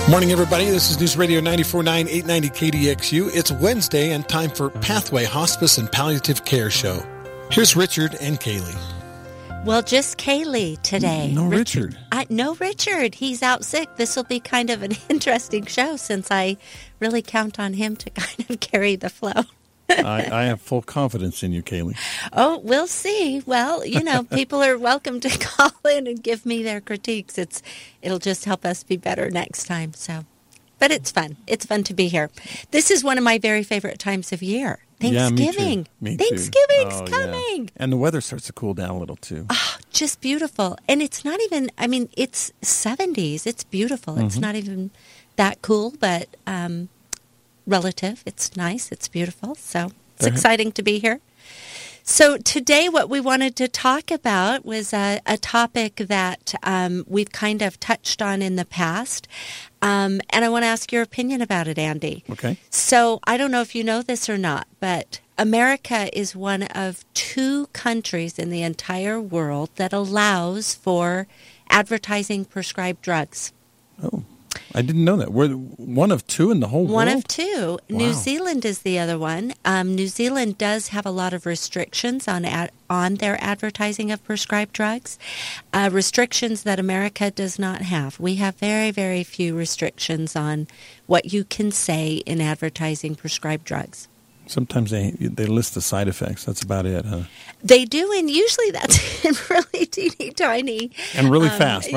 Morning, everybody. This is News Radio 94.9, 890 KDXU. It's Wednesday and time for Pathway Hospice and Palliative Care Show. Here's Richard and Kaylee. Well, just Kaylee today. No Richard. No Richard. He's out sick. This will be kind of an interesting show since I really count on him to kind of carry the flow. I have full confidence in you, Kaylee. Oh, we'll see. Well, people are welcome to call in and give me their critiques. It'll just help us be better next time. But it's fun. It's fun to be here. This is one of my very favorite times of year. Thanksgiving. Yeah, me too. Thanksgiving's coming. Yeah. And the weather starts to cool down a little, too. Oh, just beautiful. And it's not even, it's 70s. It's beautiful. Mm-hmm. It's not even that cool, but relative. It's nice. It's beautiful. So it's exciting to be here. So today what we wanted to talk about was a topic that we've kind of touched on in the past. And I want to ask your opinion about it, Andy. Okay. So I don't know if you know this or not, but America is one of 2 countries in the entire world that allows for advertising prescribed drugs. Oh, I didn't know that. We're one of 2 in the whole world? One of 2. Wow. New Zealand is the other one. New Zealand does have a lot of restrictions on their advertising of prescribed drugs, restrictions that America does not have. We have very, very few restrictions on what you can say in advertising prescribed drugs. Sometimes they list the side effects. That's about it, huh? They do, and usually that's in really teeny tiny. And really fast.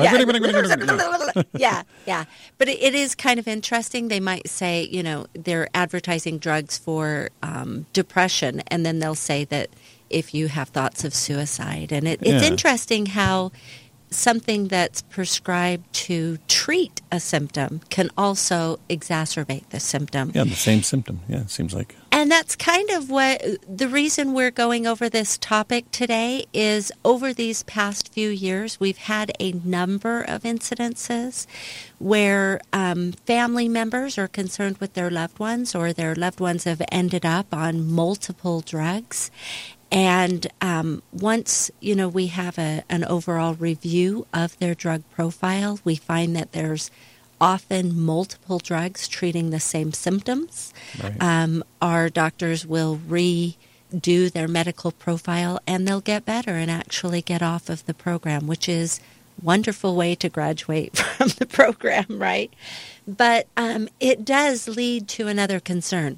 Yeah. Yeah. But it is kind of interesting. They might say, they're advertising drugs for depression, and then they'll say that if you have thoughts of suicide. And it's interesting how something that's prescribed to treat a symptom can also exacerbate the symptom. Yeah, the same symptom. Yeah, it seems like. And that's kind of what the reason we're going over this topic today is over these past few years, we've had a number of incidences where family members are concerned with their loved ones or their loved ones have ended up on multiple drugs. And once, we have an overall review of their drug profile, we find that there's often multiple drugs treating the same symptoms. Right. Our doctors will redo their medical profile and they'll get better and actually get off of the program, which is a wonderful way to graduate from the program, right? But it does lead to another concern.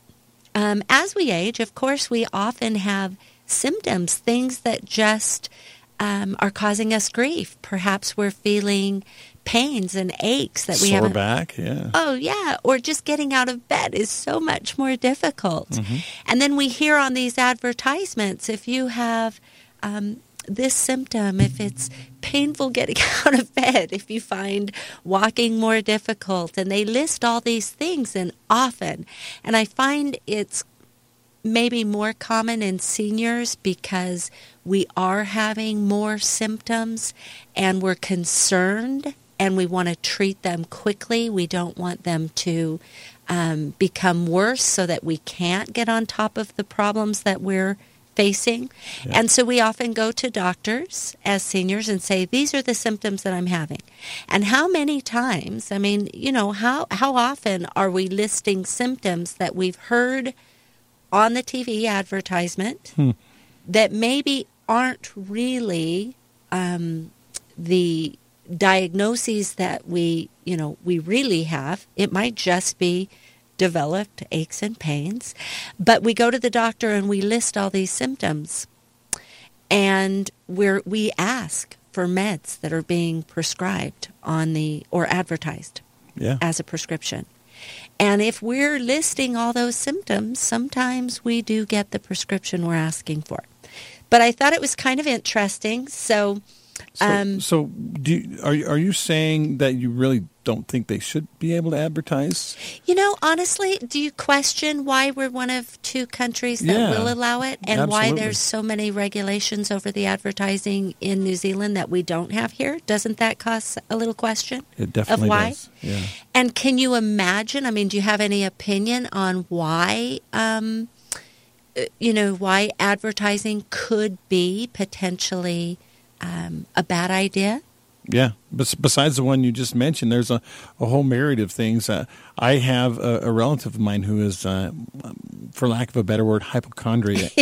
As we age, of course, we often have symptoms, things that just are causing us grief. Perhaps we're feeling pains and aches that we have. Sore back, yeah. Oh, yeah. Or just getting out of bed is so much more difficult. Mm-hmm. And then we hear on these advertisements, if you have this symptom, if it's painful getting out of bed, if you find walking more difficult, and they list all these things, and often, and I find it's maybe more common in seniors because we are having more symptoms and we're concerned and we want to treat them quickly. We don't want them to become worse so that we can't get on top of the problems that we're facing. Yeah. And so we often go to doctors as seniors and say, these are the symptoms that I'm having. And how many times, how often are we listing symptoms that we've heard on the TV advertisement that maybe aren't really the diagnoses that we really have. It might just be developed aches and pains, but we go to the doctor and we list all these symptoms, and we ask for meds that are being prescribed or advertised as a prescription. And if we're listing all those symptoms, sometimes we do get the prescription we're asking for. But I thought it was kind of interesting. So are you saying that you really don't think they should be able to advertise? Honestly, do you question why we're one of 2 countries that will allow it, and why there's so many regulations over the advertising in New Zealand that we don't have here? Doesn't that cause a little question? It definitely of why? Does. Yeah. And can you imagine? Do you have any opinion on why? Why advertising could be potentially a bad idea? Yeah. Besides the one you just mentioned, there's a whole myriad of things. I have a relative of mine who is, for lack of a better word, hypochondriac.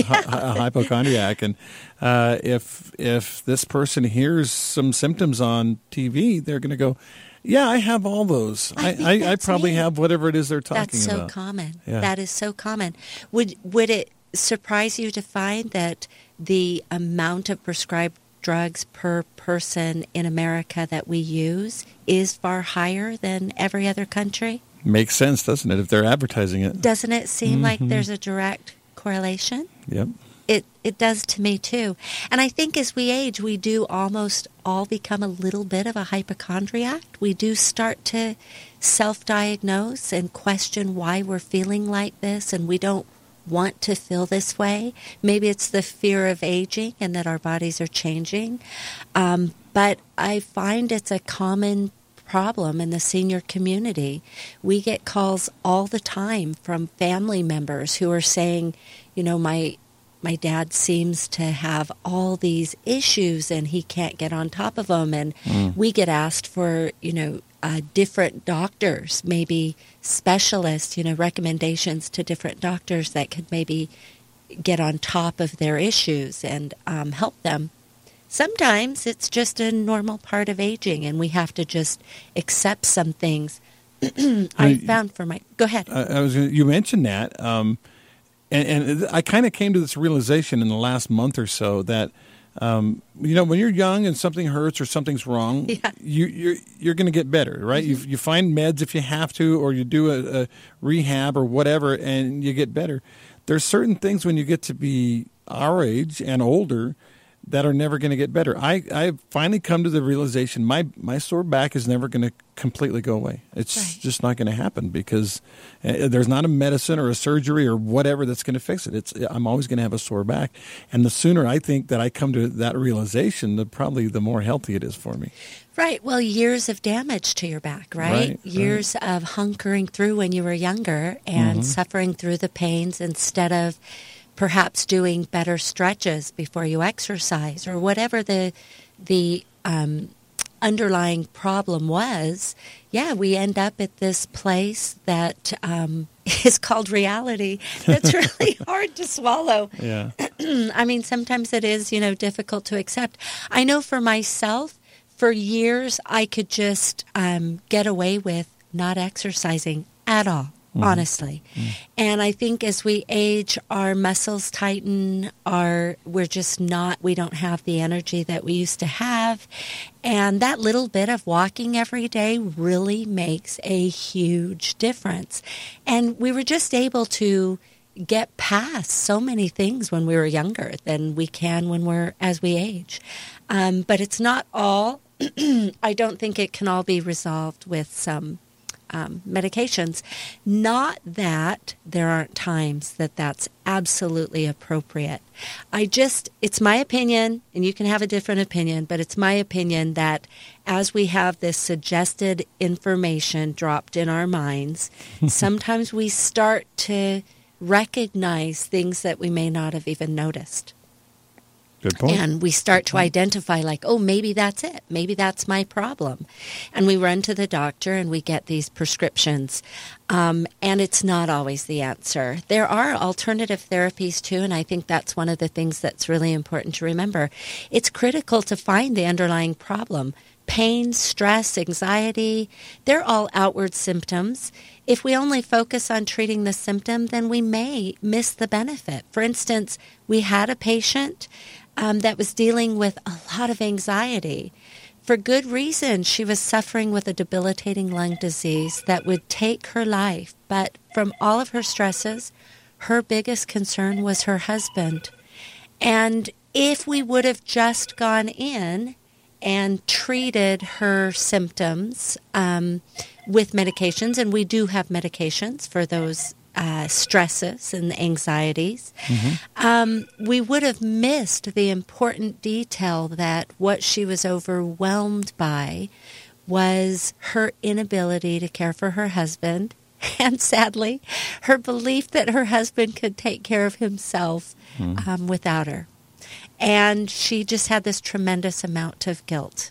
And if this person hears some symptoms on TV, they're going to go, yeah, I have all those. I probably have whatever it is they're talking about. That's so common. Yeah. That is so common. Would it surprise you to find that the amount of prescribed drugs per person in America that we use is far higher than every other country? Makes sense, doesn't it, if they're advertising it? Doesn't it seem like there's a direct correlation? Yep. It does to me, too. And I think as we age, we do almost all become a little bit of a hypochondriac. We do start to self-diagnose and question why we're feeling like this, and we don't want to feel this way. Maybe it's the fear of aging and that our bodies are changing. But I find it's a common problem in the senior community. We get calls all the time from family members who are saying, you know, my dad seems to have all these issues and he can't get on top of them. And we get asked for, different doctors, maybe specialists, recommendations to different doctors that could maybe get on top of their issues and help them. Sometimes it's just a normal part of aging and we have to just accept some things. I found for my... Go ahead. You mentioned that. And I kind of came to this realization in the last month or so that, when you're young and something hurts or something's wrong, you're going to get better, right? Mm-hmm. You find meds if you have to, or you do a rehab or whatever, and you get better. There's certain things when you get to be our age and older that are never going to get better. I've finally come to the realization my sore back is never going to completely go away. It's just not going to happen because there's not a medicine or a surgery or whatever that's going to fix it. I'm always going to have a sore back. And the sooner I think that I come to that realization, the more healthy it is for me. Right. Well, years of damage to your back, right? Years of hunkering through when you were younger and suffering through the pains instead of perhaps doing better stretches before you exercise or whatever the underlying problem was. Yeah, we end up at this place that is called reality. That's really hard to swallow. Yeah. I mean, sometimes it is, difficult to accept. I know for myself, for years, I could just get away with not exercising at all. Honestly. And I think as we age, our muscles tighten, we don't have the energy that we used to have. And that little bit of walking every day really makes a huge difference. And we were just able to get past so many things when we were younger than we can as we age. But it's not all. I don't think it can all be resolved with some medications. Not that there aren't times that's absolutely appropriate. It's my opinion, and you can have a different opinion, but it's my opinion that as we have this suggested information dropped in our minds, sometimes we start to recognize things that we may not have even noticed. Good point. And we start to identify like, oh, maybe that's it. Maybe that's my problem. And we run to the doctor and we get these prescriptions. And it's not always the answer. There are alternative therapies too, and I think that's one of the things that's really important to remember. It's critical to find the underlying problem. Pain, stress, anxiety, they're all outward symptoms. If we only focus on treating the symptom, then we may miss the benefit. For instance, we had a patient that was dealing with a lot of anxiety. For good reason, she was suffering with a debilitating lung disease that would take her life. But from all of her stresses, her biggest concern was her husband. And if we would have just gone in and treated her symptoms with medications, and we do have medications for those stresses and anxieties, we would have missed the important detail that what she was overwhelmed by was her inability to care for her husband, and sadly, her belief that her husband could take care of himself without her. And she just had this tremendous amount of guilt.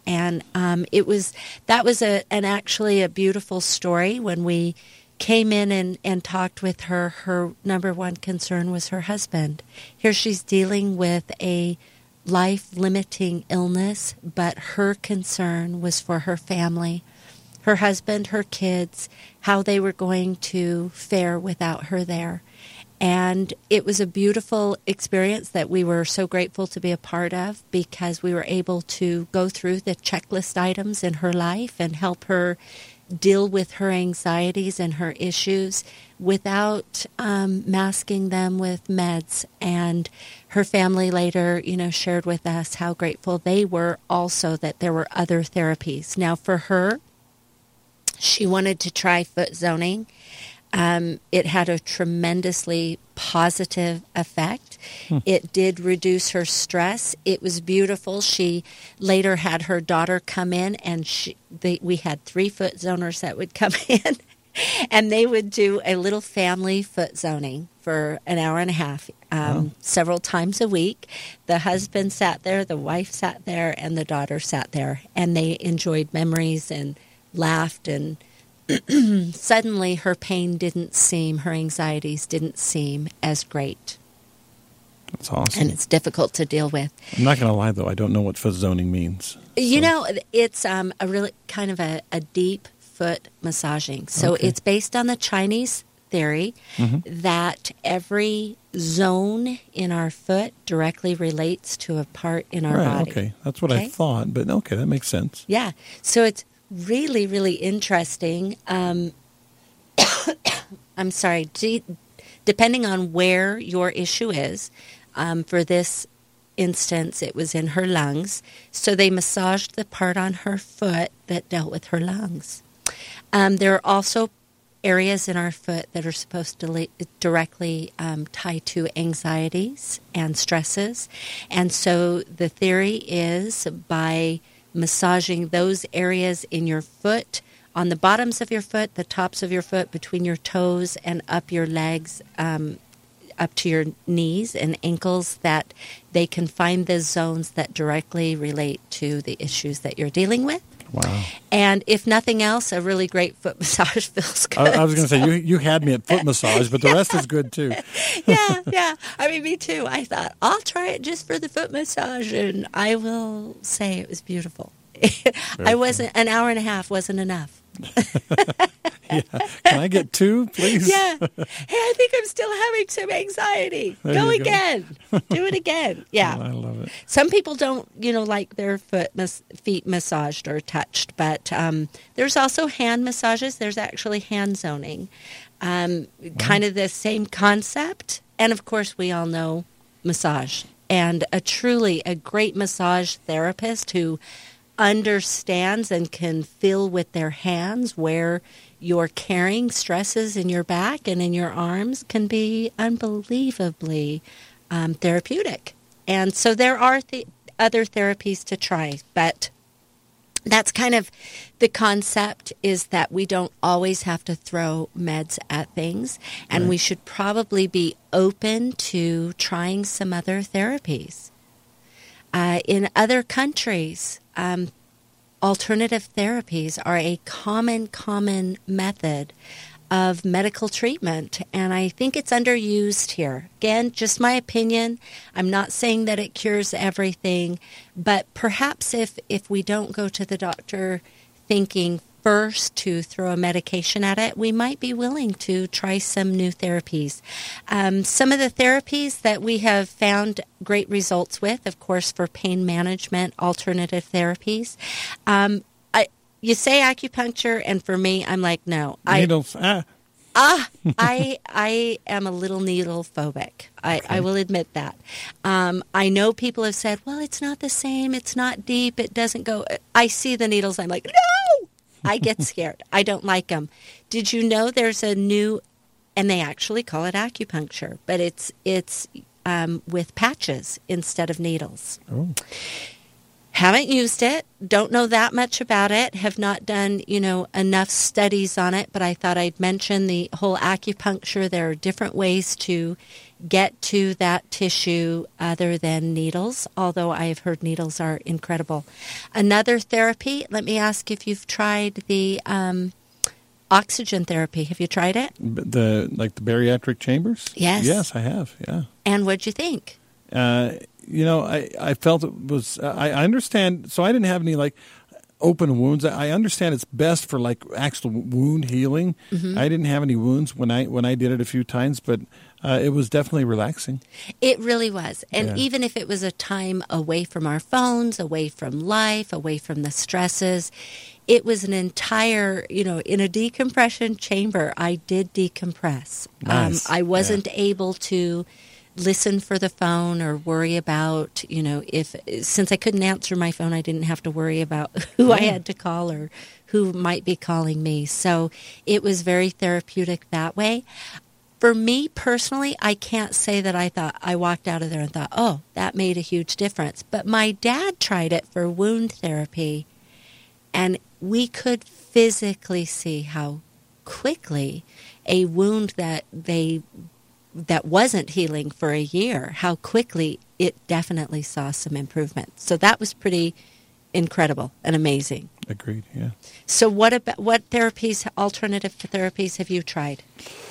And that was actually a beautiful story. When we came in and talked with her, her number one concern was her husband. Here she's dealing with a life-limiting illness, but her concern was for her family, her husband, her kids, how they were going to fare without her there. And it was a beautiful experience that we were so grateful to be a part of, because we were able to go through the checklist items in her life and help her deal with her anxieties and her issues without masking them with meds. And her family later, shared with us how grateful they were also that there were other therapies. Now for her, she wanted to try foot zoning. It had a tremendously positive effect. It did reduce her stress. It was beautiful. She later had her daughter come in, and we had 3 foot zoners that would come in, and they would do a little family foot zoning for an hour and a half, several times a week. The husband sat there, the wife sat there, and the daughter sat there, and they enjoyed memories and laughed, and suddenly her pain her anxieties didn't seem as great. That's awesome. And it's difficult to deal with. I'm not going to lie, though. I don't know what foot zoning means. It's a really kind of a deep foot massaging. So It's based on the Chinese theory that every zone in our foot directly relates to a part in our body. Okay. That's what I thought, but okay, that makes sense. Yeah. So it's really, really interesting. I'm sorry. Depending on where your issue is, for this instance, it was in her lungs. So they massaged the part on her foot that dealt with her lungs. There are also areas in our foot that are supposed to directly tie to anxieties and stresses. And so the theory is by massaging those areas in your foot, on the bottoms of your foot, the tops of your foot, between your toes and up your legs, up to your knees and ankles, that they can find the zones that directly relate to the issues that you're dealing with. Wow. And if nothing else, a really great foot massage feels good. I was going to say, you had me at foot massage, but the rest is good too. Yeah. I mean, me too. I thought, I'll try it just for the foot massage, and I will say it was beautiful. An hour and a half wasn't enough. Yeah. Can I get 2, please? Yeah. Hey, I think I'm still having some anxiety. Go again. Do it again. Yeah. Oh, I love it. Some people don't, like their feet massaged or touched, but there's also hand massages. There's actually hand zoning. Kind of the same concept. And of course, we all know massage. And a great massage therapist who understands and can feel with their hands where you're carrying stresses in your back and in your arms can be unbelievably therapeutic. And so there are other therapies to try, but that's kind of the concept, is that we don't always have to throw meds at things, and we should probably be open to trying some other therapies. In other countries, alternative therapies are a common method of medical treatment, and I think it's underused here. Again, just my opinion. I'm not saying that it cures everything, but perhaps if we don't go to the doctor thinking first to throw a medication at it, we might be willing to try some new therapies. Some of the therapies that we have found great results with, of course, for pain management, alternative therapies. You say acupuncture, and for me, I'm like, no. Needles. I am a little needle phobic. I will admit that. I know people have said, well, it's not the same. It's not deep. It doesn't go. I see the needles. I'm like, no! I get scared. I don't like them. Did you know there's a new, and they actually call it acupuncture, but it's with patches instead of needles. Oh. Haven't used it. Don't know that much about it. Have not done, enough studies on it, but I thought I'd mention the whole acupuncture. There are different ways to get to that tissue other than needles, although I have heard needles are incredible. Another therapy, let me ask if you've tried the oxygen therapy. Have you tried it? The bariatric chambers? Yes. Yes, I have, yeah. And what'd you think? I felt it was, I understand, so I didn't have any open wounds. I understand it's best for actual wound healing. Mm-hmm. I didn't have any wounds when I did it a few times, but it was definitely relaxing. It really was. And even if it was a time away from our phones, away from life, away from the stresses, it was an entire, in a decompression chamber, I did decompress. Nice. I wasn't able to listen for the phone or worry about, since I couldn't answer my phone, I didn't have to worry about who I had to call or who might be calling me. So it was very therapeutic that way. For me personally, I can't say that I walked out of there and thought, oh, that made a huge difference. But my dad tried it for wound therapy, and we could physically see how quickly a wound that wasn't healing for a year, how quickly it definitely saw some improvement. So that was pretty incredible and amazing. Agreed, yeah. So what therapies, alternative therapies have you tried?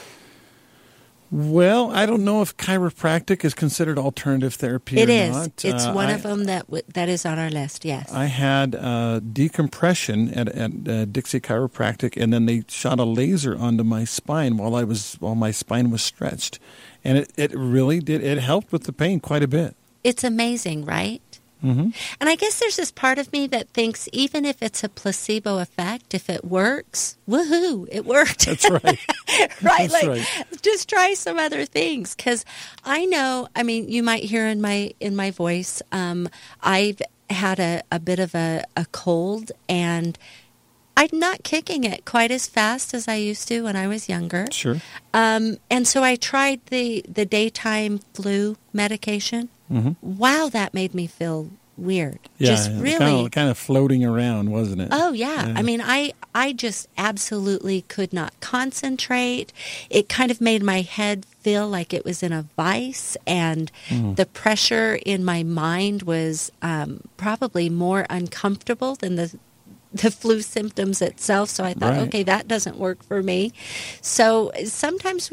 Well, I don't know if chiropractic is considered alternative therapy or not. It is. It's one of them that is on our list, yes. I had decompression at Dixie Chiropractic, and then they shot a laser onto my spine while my spine was stretched. And it really did. It helped with the pain quite a bit. It's amazing, right? Mm-hmm. And I guess there's this part of me that thinks even if it's a placebo effect, if it works, woohoo, it worked. That's right. Right? That's right. Just try some other things. Because I know, you might hear in my voice, I've had a bit of a cold, and I'm not kicking it quite as fast as I used to when I was younger. Sure. And so I tried the daytime flu medication. Mm-hmm. Wow, that made me feel weird. Yeah, just really kind of floating around, wasn't it? Oh yeah. I just absolutely could not concentrate. It kind of made my head feel like it was in a vice, and the pressure in my mind was probably more uncomfortable than the flu symptoms itself. So I thought, okay, that doesn't work for me. So sometimes,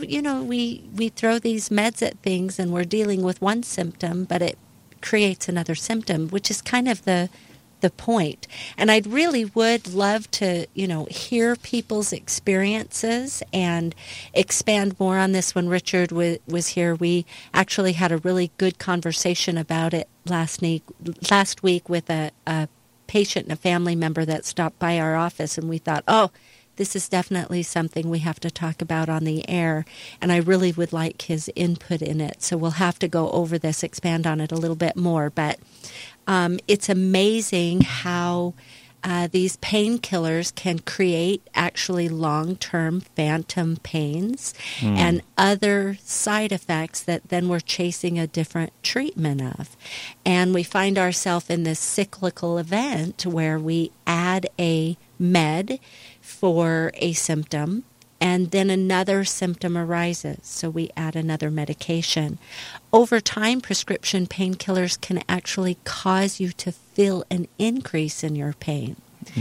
we throw these meds at things and we're dealing with one symptom, but it creates another symptom, which is kind of the point. And I really would love to, hear people's experiences and expand more on this. When Richard was here, we actually had a really good conversation about it last week with a patient and a family member that stopped by our office, and we thought, oh, this is definitely something we have to talk about on the air, and I really would like his input in it. So we'll have to go over this, expand on it a little bit more, but it's amazing how these painkillers can create actually long-term phantom pains and other side effects that then we're chasing a different treatment of. And we find ourselves in this cyclical event where we add a med for a symptom, and then another symptom arises, so we add another medication. Over time, prescription painkillers can actually cause you to feel an increase in your pain.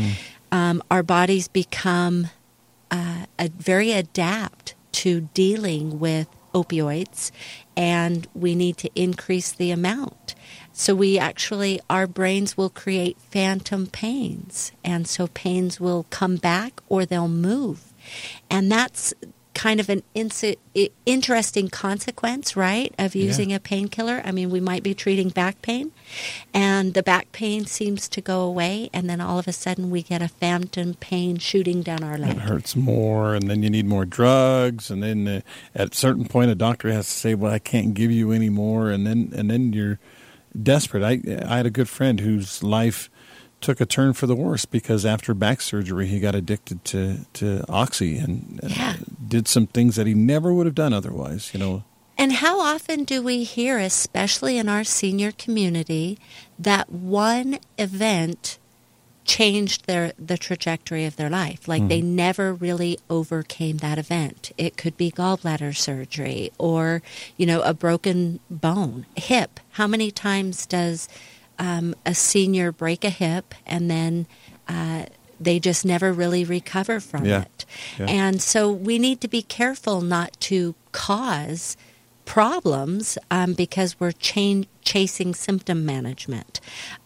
Our bodies become very adept to dealing with opioids, and we need to increase the amount. So our brains will create phantom pains, and so pains will come back or they'll move. And that's kind of an interesting consequence, right, of using a painkiller. We might be treating back pain, and the back pain seems to go away, and then all of a sudden we get a phantom pain shooting down our leg. It hurts more, and then you need more drugs, and then at a certain point a doctor has to say, well, I can't give you any more, and then you're desperate. I had a good friend whose life took a turn for the worse because after back surgery he got addicted to Oxy and did some things that he never would have done otherwise, And how often do we hear, especially in our senior community, that one event changed the trajectory of their life. Like they never really overcame that event. It could be gallbladder surgery or, a broken bone, hip. How many times does a senior break a hip and then they just never really recover from it? Yeah. And so we need to be careful not to cause problems because we're chasing symptom management.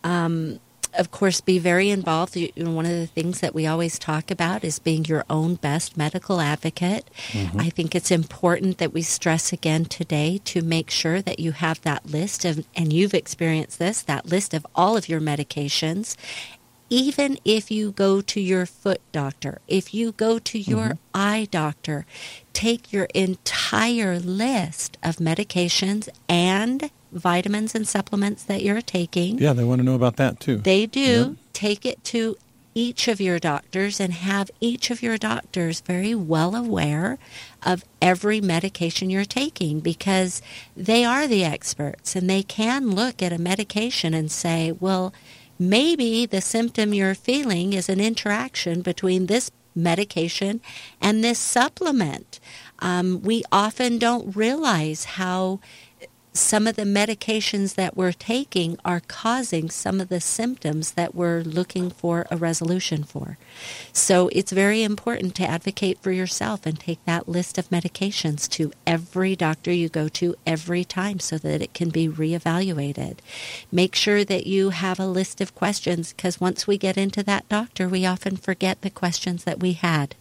Of course, be very involved. One of the things that we always talk about is being your own best medical advocate. I think it's important that we stress again today to make sure that you have that list of, and you've experienced this, that list of all of your medications. Even if you go to your foot doctor, if you go to your eye doctor, take your entire list of medications and vitamins and supplements that you're taking. Yeah, they want to know about that too. They do. Yep. Take it to each of your doctors and have each of your doctors very well aware of every medication you're taking, because they are the experts and they can look at a medication and say, well, maybe the symptom you're feeling is an interaction between this medication and this supplement. We often don't realize how some of the medications that we're taking are causing some of the symptoms that we're looking for a resolution for. So it's very important to advocate for yourself and take that list of medications to every doctor you go to every time so that it can be reevaluated. Make sure that you have a list of questions, because once we get into that doctor, we often forget the questions that we had.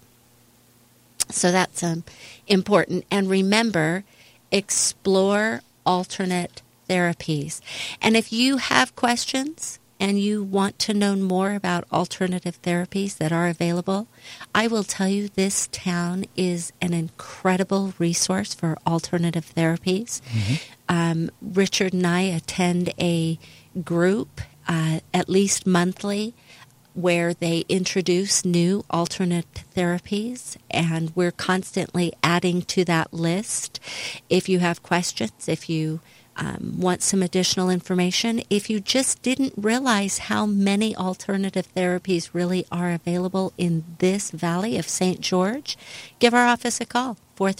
So that's important. And remember, explore alternate therapies. And if you have questions and you want to know more about alternative therapies that are available, I will tell you this town is an incredible resource for alternative therapies. Richard and I attend a group at least monthly where they introduce new alternate therapies, and we're constantly adding to that list. If you have questions, if you want some additional information, if you just didn't realize how many alternative therapies really are available in this Valley of St. George, give our office a call,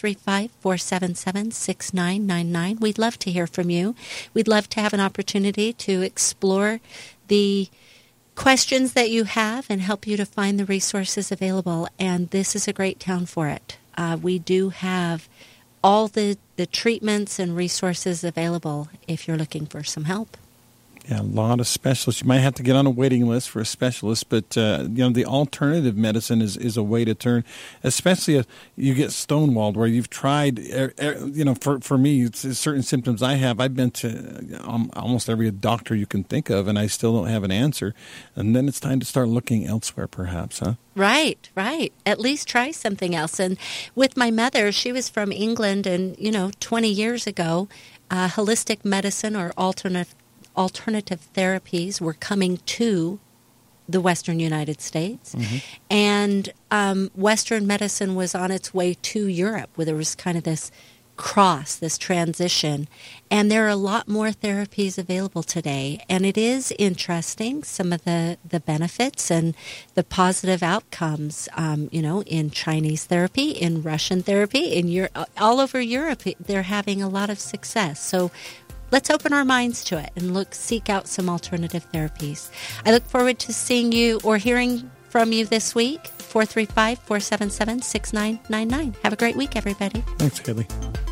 435-477-6999. We'd love to hear from you. We'd love to have an opportunity to explore the questions that you have and help you to find the resources available. And this is a great town for it. We do have all the treatments and resources available if you're looking for some help. Yeah, a lot of specialists. You might have to get on a waiting list for a specialist, but the alternative medicine is a way to turn, especially if you get stonewalled, where you've tried, for me, it's certain symptoms I have. I've been to almost every doctor you can think of, and I still don't have an answer. And then it's time to start looking elsewhere, perhaps, huh? Right. At least try something else. And with my mother, she was from England, and, 20 years ago, holistic medicine or alternative therapies were coming to the Western United States. And Western medicine was on its way to Europe, where there was kind of this transition. And there are a lot more therapies available today. And it is interesting, some of the benefits and the positive outcomes, in Chinese therapy, in Russian therapy, in all over Europe, they're having a lot of success. So let's open our minds to it and seek out some alternative therapies. I look forward to seeing you or hearing from you this week. 435-477-6999. Have a great week, everybody. Thanks, Kelly.